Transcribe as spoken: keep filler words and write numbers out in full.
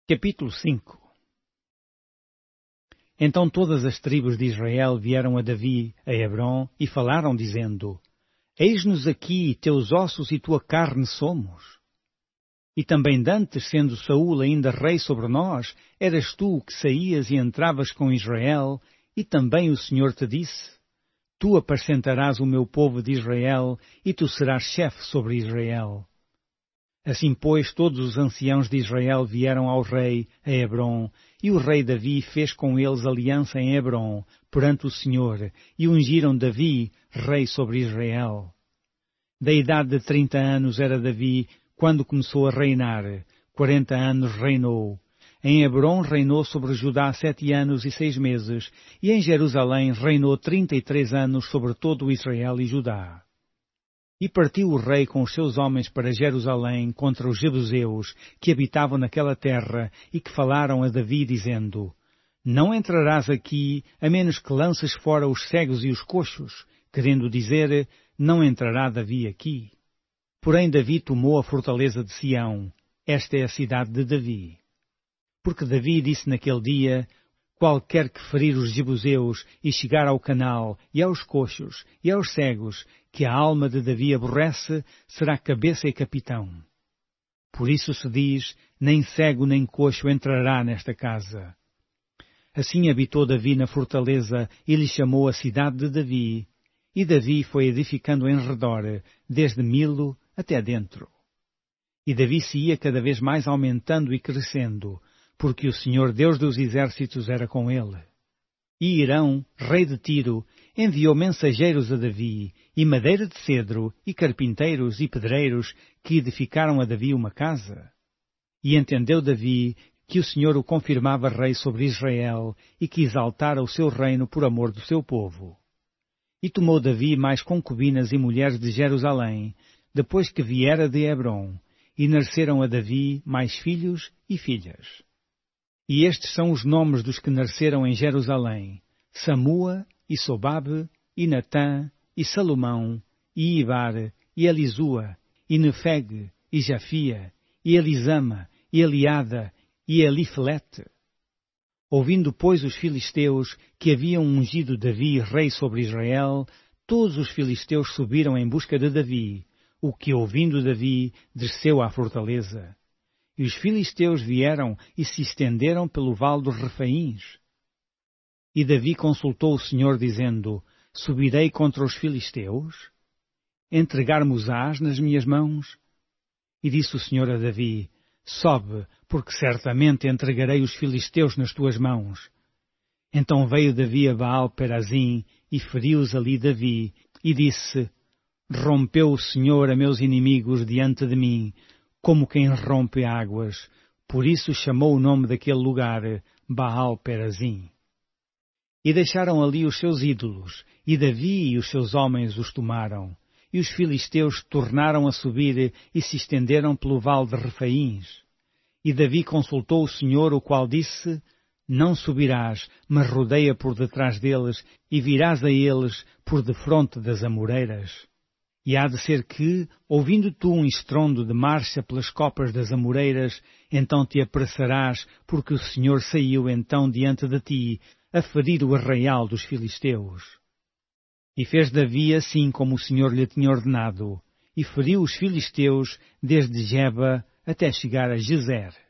Capítulo cinco. Então todas as tribos de Israel vieram a Davi, a Hebrom, e falaram, dizendo: Eis-nos aqui, teus ossos e tua carne somos. E também dantes, sendo Saúl ainda rei sobre nós, eras tu que saías e entravas com Israel, e também o Senhor te disse: Tu apacentarás o meu povo de Israel, e tu serás chefe sobre Israel. Assim, pois, todos os anciãos de Israel vieram ao rei, a Hebrom, e o rei Davi fez com eles aliança em Hebrom, perante o Senhor, e ungiram Davi, rei sobre Israel. Da idade de trinta anos era Davi, quando começou a reinar, quarenta anos reinou. Em Hebrom reinou sobre Judá sete anos e seis meses, e em Jerusalém reinou trinta e três anos sobre todo o Israel e Judá. E partiu o rei com os seus homens para Jerusalém contra os jebuseus que habitavam naquela terra e que falaram a Davi, dizendo: Não entrarás aqui, a menos que lances fora os cegos e os coxos, querendo dizer: Não entrará Davi aqui. Porém Davi tomou a fortaleza de Sião, esta é a cidade de Davi. Porque Davi disse naquele dia: Qualquer que ferir os jebuseus e chegar ao canal, e aos coxos, e aos cegos, que a alma de Davi aborrece, será cabeça e capitão. Por isso se diz: nem cego nem coxo entrará nesta casa. Assim habitou Davi na fortaleza, e lhe chamou a cidade de Davi. E Davi foi edificando em redor, desde Milo até dentro. E Davi se ia cada vez mais aumentando e crescendo, porque o Senhor Deus dos exércitos era com ele. E Hirão, rei de Tiro, enviou mensageiros a Davi, e madeira de cedro, e carpinteiros e pedreiros, que edificaram a Davi uma casa. E entendeu Davi que o Senhor o confirmava rei sobre Israel, e que exaltara o seu reino por amor do seu povo. E tomou Davi mais concubinas e mulheres de Jerusalém, depois que viera de Hebrom, e nasceram a Davi mais filhos e filhas. E estes são os nomes dos que nasceram em Jerusalém: Samua, e Sobabe, e Natã, e Salomão, e Ibar, e Elisua, e Nefeg, e Jafia, e Elisama, e Eliada, e Elifelete. Ouvindo, pois, os filisteus que haviam ungido Davi rei sobre Israel, todos os filisteus subiram em busca de Davi, o que, ouvindo Davi, desceu à fortaleza. E os filisteus vieram e se estenderam pelo vale dos Refaíns. E Davi consultou o Senhor, dizendo: Subirei contra os filisteus? Entregar-mos-ás nas minhas mãos? E disse o Senhor a Davi: Sobe, porque certamente entregarei os filisteus nas tuas mãos. Então veio Davi a Baal-Perazim, e feriu-os ali Davi, e disse: Rompeu o Senhor a meus inimigos diante de mim, como quem rompe águas. Por isso chamou o nome daquele lugar Baal-Perazim. E deixaram ali os seus ídolos, e Davi e os seus homens os tomaram. E os filisteus tornaram a subir e se estenderam pelo vale de Refaíns. E Davi consultou o Senhor, o qual disse: Não subirás, mas rodeia por detrás deles, e virás a eles por defronte das amoreiras. E há de ser que, ouvindo tu um estrondo de marcha pelas copas das amoreiras, então te apressarás, porque o Senhor saiu então diante de ti, a ferir o arraial dos filisteus. E fez Davi assim como o Senhor lhe tinha ordenado, e feriu os filisteus desde Geba até chegar a Gezer.